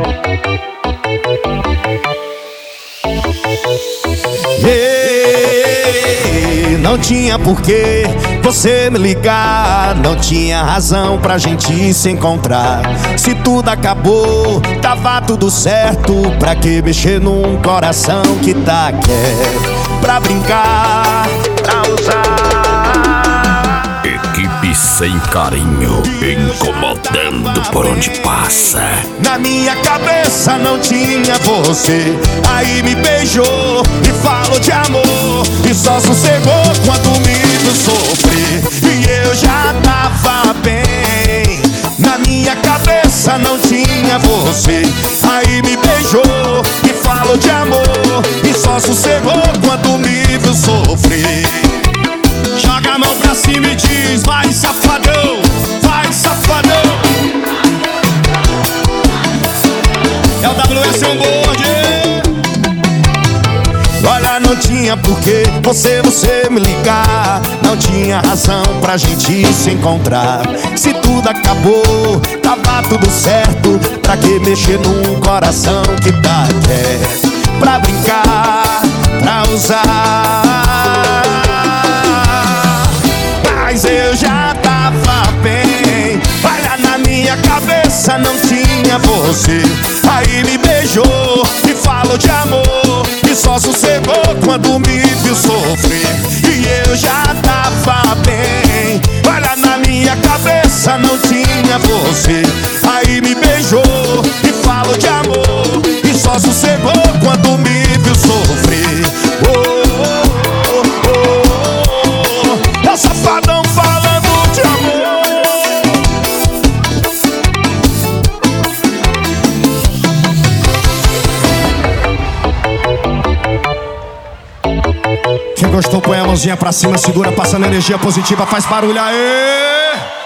Não tinha porquê você me ligar, não tinha razão pra gente se encontrar. Se tudo acabou, tava tudo certo. Pra que mexer num coração que tá quieto? Pra brincar, pra usar. Equipe sem carinho, incomodando por onde passa. Na minha cabeça não tinha você. Aí me beijou e falou de amor, e só sossegou quando me viu sofrer. E eu já tava bem. Na minha cabeça não tinha você. Aí me beijou e falou de amor, e só sossegou quando me viu sofrer. Joga a mão pra cima e diz: vai safadão, vai safadão. É o WS on board. Olha, não tinha porquê você me ligar, não tinha razão pra gente se encontrar. Se tudo acabou, tava tudo certo. Pra que mexer num coração que tá quieto? Pra brincar, pra usar. Mas eu já tava bem. Olha, na minha cabeça não tinha você. Aí me beijou e falou de amor, e só sossegou quando me viu sofrer. E eu já tava bem. Olha, na minha cabeça não tinha você. Aí me beijou e falou de amor, e só sossegou quando me viu sofrer. Oh, oh, oh, oh, oh. É o safadão falando de amor. Quem gostou põe a mãozinha pra cima, segura, passando energia positiva, faz barulho aí.